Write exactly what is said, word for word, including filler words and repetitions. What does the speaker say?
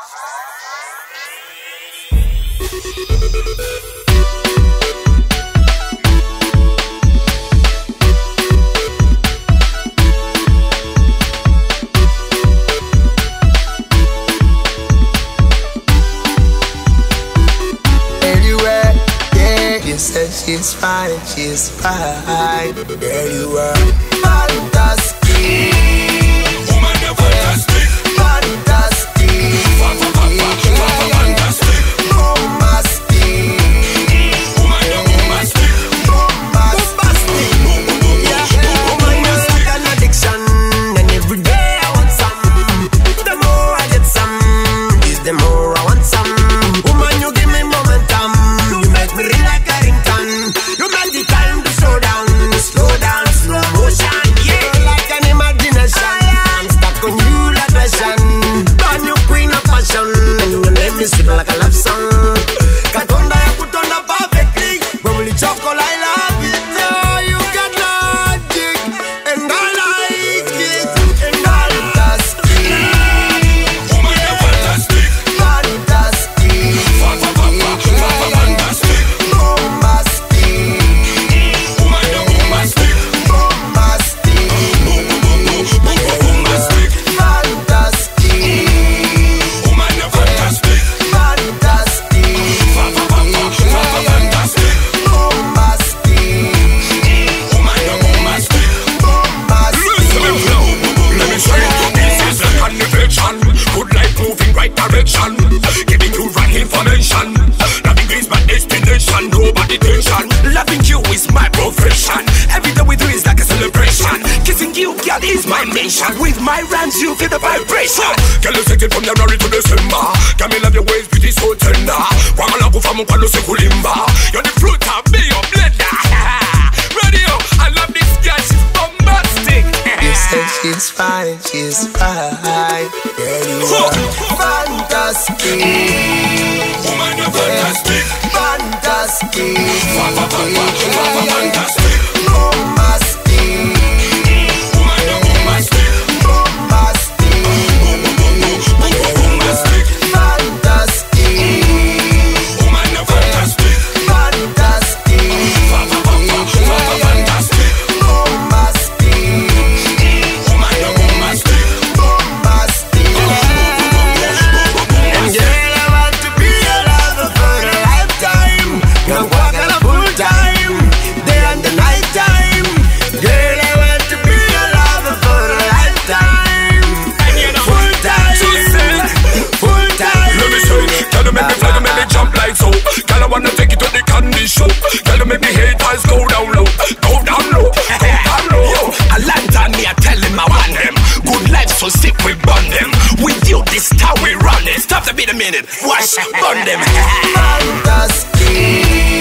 Anywhere, yeah, you said she's fine, she's fine. There you are, fantastic. Woman, you're fantastic. Fantastic. Fantastic. Bombastic. Woman, you're bombastic. Bombastic. Yeah, woman, you're like an addiction, and every day I want some. The more I get some, is the more I want some. Woman, you give me momentum. You make me real like a ringtone. You make the time to slow down, slow down, slow motion. Yeah, like an imagination. I'm stuck on you like passion. Brand new queen of fashion, and you make me sing like a love song. Katonda ya kutonda perfectly. Bubbly chocolate, I love it. Oh, you got logic, and I like it. And fantastic. Woman, you're fantastic. Fantastic. Fantastic. Bombastic. Woman, you're bombastic. Bombastic. Bombastic. Fantastic. Woman, you're fantastic. Fantastic. Fantastic. Bombastic. Woman, you're bombastic. Listen and flow. Let me show you this is a connection. Good life moving right direction. Giving you right information. Loving is my destination. Nobody tension. Loving you is my profession. Every day we do is like a celebration. Kissing you, girl, is my mission. With my rhymes, you feel the vibration. Girl, you set it from January to December. Girl, me love your ways, beauty so tender. Wama lagu famu kwalo se kulimba. You're the fruit of me, your blender. Radio, I love this girl, she's bombastic. You said she's fine, she's fine. There you are, fantastic. Woman, you're fantastic. Fantastic. Fantastic. Bombastic. Woman, you're bombastic. Bombastic. Bombastic. Fantastic. Woman, you're fantastic. Fantastic. Fantastic. Bombastic. Woman, you're bombastic. Bombastic. And girl, I want to be your lover for a lifetime. Gonna walk on a full time, day and the night time. Girl, I want to be your lover for a lifetime. Full time, full time. Let me show you. Girl, you make me fly, you make me jump like so. Girl, I wanna take you to the candy show. Girl, you make me haters go down low, go down low, go down low. Yo, a lantern me, I tell him I want them. Good life, so sick we burn them. With you, this how we run it. Stop to be the minute, wash, burn them. Fantastic.